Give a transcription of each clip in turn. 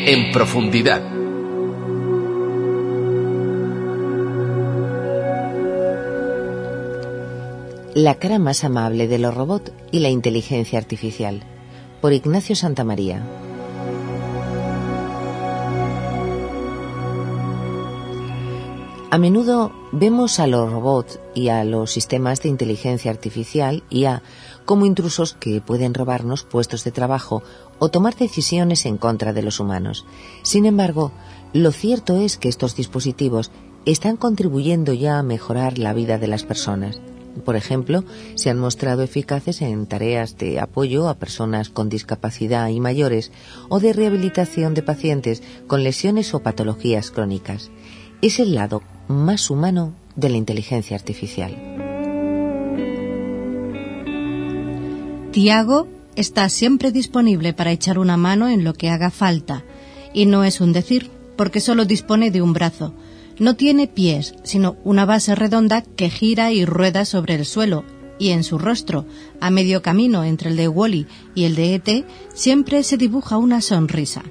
En profundidad. La cara más amable de los robots y la inteligencia artificial, por Ignacio Santamaría. A menudo vemos a los robots y a los sistemas de inteligencia artificial, IA, como intrusos que pueden robarnos puestos de trabajo o tomar decisiones en contra de los humanos. Sin embargo, lo cierto es que estos dispositivos están contribuyendo ya a mejorar la vida de las personas. Por ejemplo, se han mostrado eficaces en tareas de apoyo a personas con discapacidad y mayores o de rehabilitación de pacientes con lesiones o patologías crónicas. Es el lado más humano de la inteligencia artificial. Tiago está siempre disponible para echar una mano en lo que haga falta. Y no es un decir, porque solo dispone de un brazo. No tiene pies, sino una base redonda que gira y rueda sobre el suelo, y en su rostro, a medio camino entre el de Wall-E y el de E.T., siempre se dibuja una sonrisa.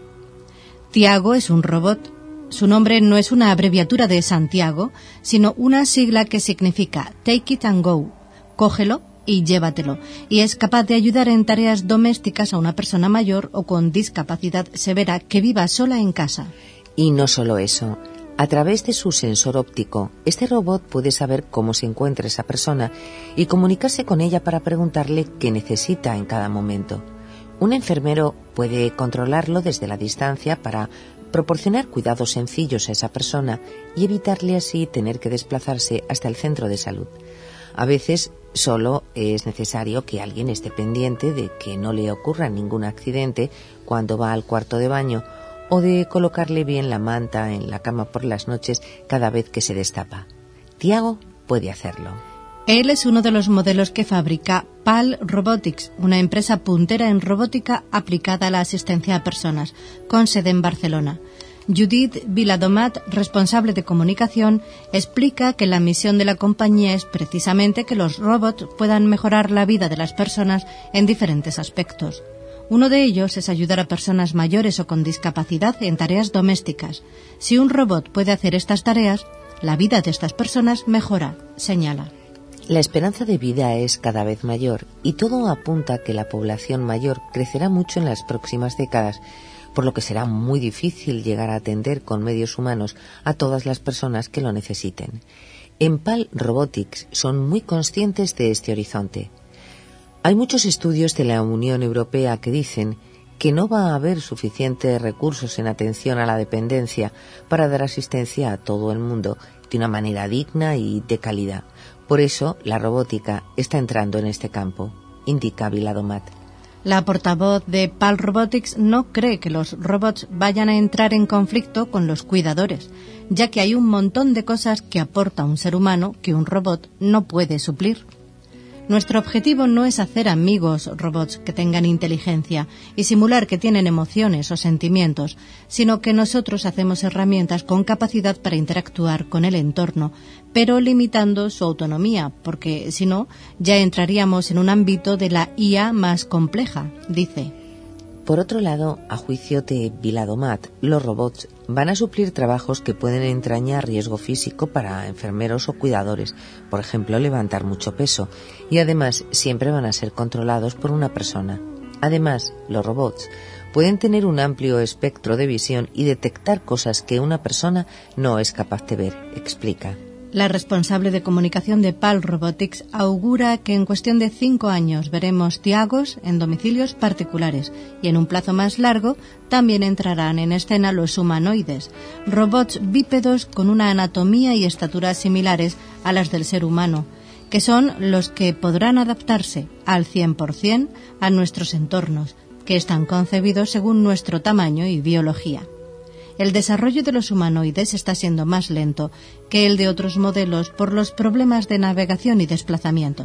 Tiago es un robot. Su nombre no es una abreviatura de Santiago, sino una sigla que significa Take it and go, cógelo y llévatelo, y es capaz de ayudar en tareas domésticas a una persona mayor o con discapacidad severa que viva sola en casa. Y no solo eso. A través de su sensor óptico, este robot puede saber cómo se encuentra esa persona y comunicarse con ella para preguntarle qué necesita en cada momento. Un enfermero puede controlarlo desde la distancia para proporcionar cuidados sencillos a esa persona y evitarle así tener que desplazarse hasta el centro de salud. A veces solo es necesario que alguien esté pendiente de que no le ocurra ningún accidente cuando va al cuarto de baño o de colocarle bien la manta en la cama por las noches cada vez que se destapa. Tiago puede hacerlo. Él es uno de los modelos que fabrica PAL Robotics, una empresa puntera en robótica aplicada a la asistencia a personas, con sede en Barcelona. Judith Viladomat, responsable de comunicación, explica que la misión de la compañía es precisamente que los robots puedan mejorar la vida de las personas en diferentes aspectos. Uno de ellos es ayudar a personas mayores o con discapacidad en tareas domésticas. Si un robot puede hacer estas tareas, la vida de estas personas mejora, señala. La esperanza de vida es cada vez mayor y todo apunta a que la población mayor crecerá mucho en las próximas décadas, por lo que será muy difícil llegar a atender con medios humanos a todas las personas que lo necesiten. En PAL Robotics son muy conscientes de este horizonte. Hay muchos estudios de la Unión Europea que dicen que no va a haber suficientes recursos en atención a la dependencia para dar asistencia a todo el mundo de una manera digna y de calidad. Por eso, la robótica está entrando en este campo, indica Viladomat. La portavoz de PAL Robotics no cree que los robots vayan a entrar en conflicto con los cuidadores, ya que hay un montón de cosas que aporta un ser humano que un robot no puede suplir. Nuestro objetivo no es hacer amigos robots que tengan inteligencia y simular que tienen emociones o sentimientos, sino que nosotros hacemos herramientas con capacidad para interactuar con el entorno, pero limitando su autonomía, porque si no, ya entraríamos en un ámbito de la IA más compleja, dice. Por otro lado, a juicio de Viladomat, los robots van a suplir trabajos que pueden entrañar riesgo físico para enfermeros o cuidadores, por ejemplo, levantar mucho peso, y además siempre van a ser controlados por una persona. Además, los robots pueden tener un amplio espectro de visión y detectar cosas que una persona no es capaz de ver, explica. La responsable de comunicación de PAL Robotics augura que en cuestión de 5 años veremos Tiagos en domicilios particulares y en un plazo más largo también entrarán en escena los humanoides, robots bípedos con una anatomía y estatura similares a las del ser humano, que son los que podrán adaptarse al 100% a nuestros entornos, que están concebidos según nuestro tamaño y biología. El desarrollo de los humanoides está siendo más lento que el de otros modelos por los problemas de navegación y desplazamiento.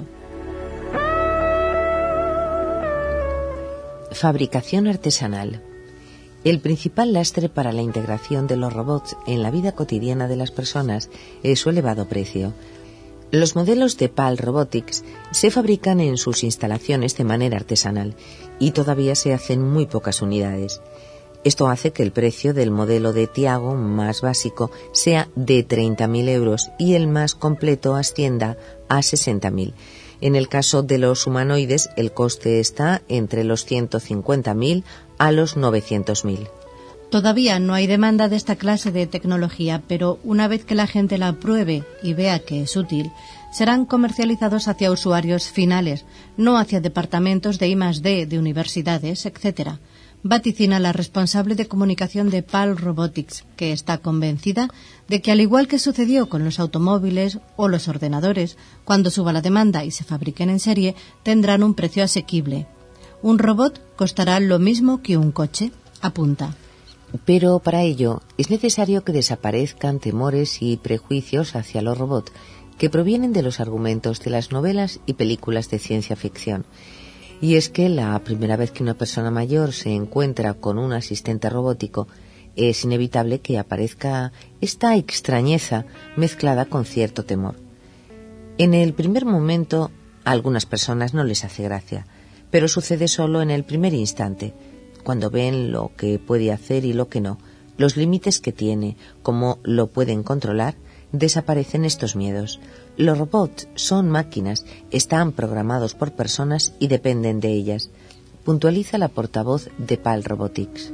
Fabricación artesanal. El principal lastre para la integración de los robots en la vida cotidiana de las personas es su elevado precio. Los modelos de PAL Robotics se fabrican en sus instalaciones de manera artesanal y todavía se hacen muy pocas unidades. Esto hace que el precio del modelo de Tiago más básico sea de 30.000 euros y el más completo ascienda a 60.000. En el caso de los humanoides, el coste está entre los 150.000 a los 900.000. Todavía no hay demanda de esta clase de tecnología, pero una vez que la gente la pruebe y vea que es útil, serán comercializados hacia usuarios finales, no hacia departamentos de I+D, de universidades, etc., vaticina la responsable de comunicación de PAL Robotics, que está convencida de que, al igual que sucedió con los automóviles o los ordenadores, cuando suba la demanda y se fabriquen en serie, tendrán un precio asequible. Un robot costará lo mismo que un coche, apunta. Pero para ello es necesario que desaparezcan temores y prejuicios hacia los robots que provienen de los argumentos de las novelas y películas de ciencia ficción. Y es que la primera vez que una persona mayor se encuentra con un asistente robótico, es inevitable que aparezca esta extrañeza mezclada con cierto temor. En el primer momento, a algunas personas no les hace gracia, pero sucede solo en el primer instante, cuando ven lo que puede hacer y lo que no, los límites que tiene, cómo lo pueden controlar, desaparecen estos miedos. Los robots son máquinas, están programados por personas y dependen de ellas, puntualiza la portavoz de PAL Robotics.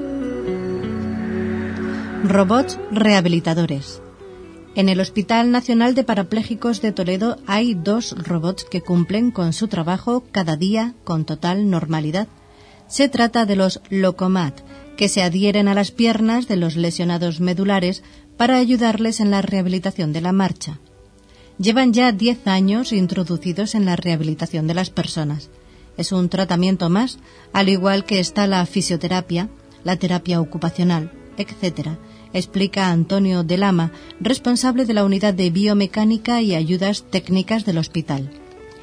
Robots rehabilitadores. En el Hospital Nacional de Parapléjicos de Toledo hay 2 robots que cumplen con su trabajo cada día con total normalidad. Se trata de los Locomat, que se adhieren a las piernas de los lesionados medulares para ayudarles en la rehabilitación de la marcha. Llevan ya 10 años introducidos en la rehabilitación de las personas. Es un tratamiento más, al igual que está la fisioterapia, la terapia ocupacional, etc., explica Antonio de Lama, responsable de la unidad de biomecánica y ayudas técnicas del hospital.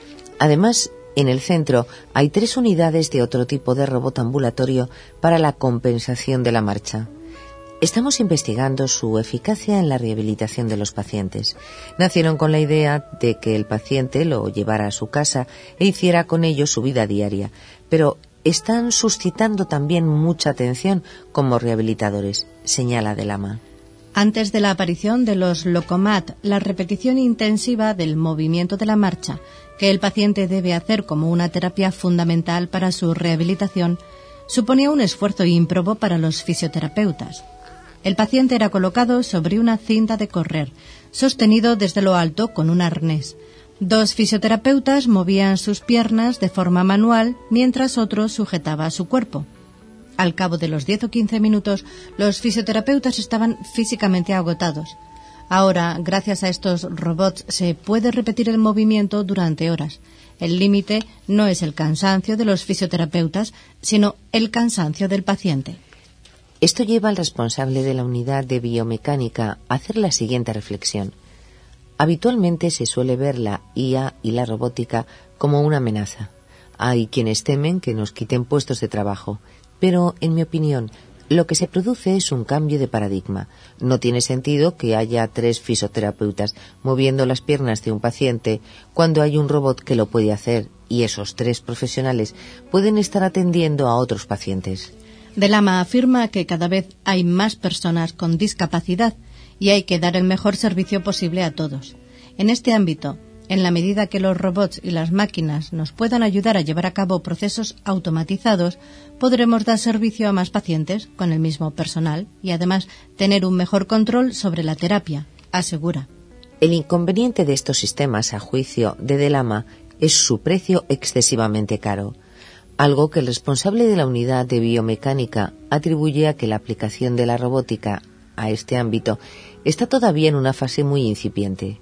Además, en el centro hay 3 unidades de otro tipo de robot ambulatorio para la compensación de la marcha. Estamos investigando su eficacia en la rehabilitación de los pacientes. Nacieron con la idea de que el paciente lo llevara a su casa e hiciera con ello su vida diaria, pero están suscitando también mucha atención como rehabilitadores, señala de Lama. Antes de la aparición de los Locomat, la repetición intensiva del movimiento de la marcha, que el paciente debe hacer como una terapia fundamental para su rehabilitación, suponía un esfuerzo ímprobo para los fisioterapeutas. El paciente era colocado sobre una cinta de correr, sostenido desde lo alto con un arnés. 2 fisioterapeutas movían sus piernas de forma manual mientras otro sujetaba su cuerpo. Al cabo de los 10 o 15 minutos, los fisioterapeutas estaban físicamente agotados. Ahora, gracias a estos robots, se puede repetir el movimiento durante horas. El límite no es el cansancio de los fisioterapeutas, sino el cansancio del paciente. Esto lleva al responsable de la unidad de biomecánica a hacer la siguiente reflexión. Habitualmente se suele ver la IA y la robótica como una amenaza. Hay quienes temen que nos quiten puestos de trabajo, pero, en mi opinión, lo que se produce es un cambio de paradigma. No tiene sentido que haya 3 fisioterapeutas moviendo las piernas de un paciente cuando hay un robot que lo puede hacer y esos 3 profesionales pueden estar atendiendo a otros pacientes. De Lama afirma que cada vez hay más personas con discapacidad y hay que dar el mejor servicio posible a todos. En este ámbito, en la medida que los robots y las máquinas nos puedan ayudar a llevar a cabo procesos automatizados, podremos dar servicio a más pacientes con el mismo personal y además tener un mejor control sobre la terapia, asegura. El inconveniente de estos sistemas, a juicio de Lama, es su precio excesivamente caro, algo que el responsable de la unidad de biomecánica atribuye a que la aplicación de la robótica a este ámbito está todavía en una fase muy incipiente.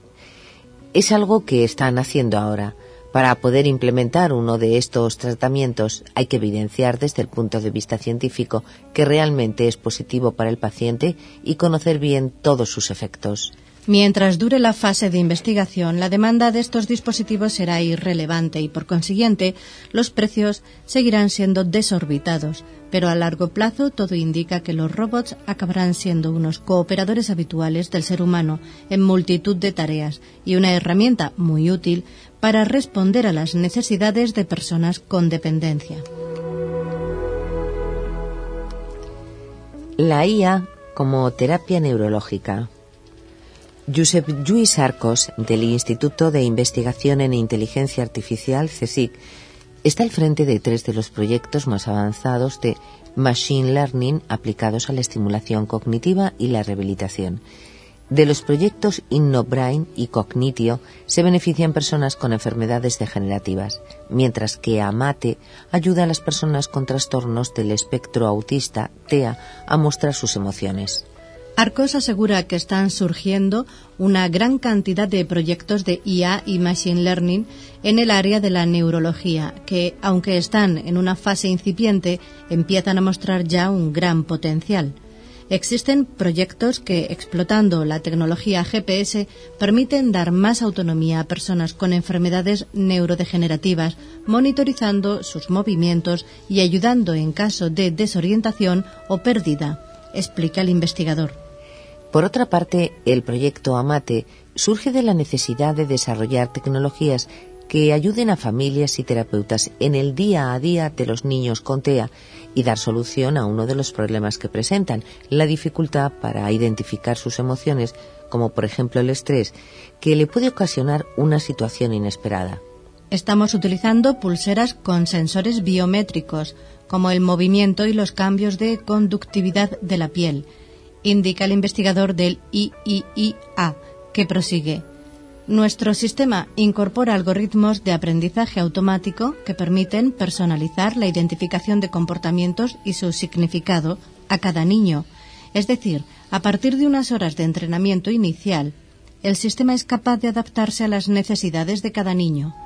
Es algo que están haciendo ahora. Para poder implementar uno de estos tratamientos hay que evidenciar desde el punto de vista científico que realmente es positivo para el paciente y conocer bien todos sus efectos. Mientras dure la fase de investigación, la demanda de estos dispositivos será irrelevante y, por consiguiente, los precios seguirán siendo desorbitados. Pero a largo plazo todo indica que los robots acabarán siendo unos cooperadores habituales del ser humano en multitud de tareas y una herramienta muy útil para responder a las necesidades de personas con dependencia. La IA como terapia neurológica. Josep Lluís Arcos, del Instituto de Investigación en Inteligencia Artificial, CSIC, está al frente de 3 de los proyectos más avanzados de Machine Learning aplicados a la estimulación cognitiva y la rehabilitación. De los proyectos InnoBrain y Cognitio se benefician personas con enfermedades degenerativas, mientras que AMATE ayuda a las personas con trastornos del espectro autista, TEA, a mostrar sus emociones. Arcos asegura que están surgiendo una gran cantidad de proyectos de IA y Machine Learning en el área de la neurología, que, aunque están en una fase incipiente, empiezan a mostrar ya un gran potencial. Existen proyectos que, explotando la tecnología GPS, permiten dar más autonomía a personas con enfermedades neurodegenerativas, monitorizando sus movimientos y ayudando en caso de desorientación o pérdida, explica el investigador. Por otra parte, el proyecto AMATE surge de la necesidad de desarrollar tecnologías que ayuden a familias y terapeutas en el día a día de los niños con TEA y dar solución a uno de los problemas que presentan, la dificultad para identificar sus emociones, como por ejemplo el estrés, que le puede ocasionar una situación inesperada. Estamos utilizando pulseras con sensores biométricos, como el movimiento y los cambios de conductividad de la piel, indica el investigador del IIIA, que prosigue. Nuestro sistema incorpora algoritmos de aprendizaje automático que permiten personalizar la identificación de comportamientos y su significado a cada niño. Es decir, a partir de unas horas de entrenamiento inicial, el sistema es capaz de adaptarse a las necesidades de cada niño.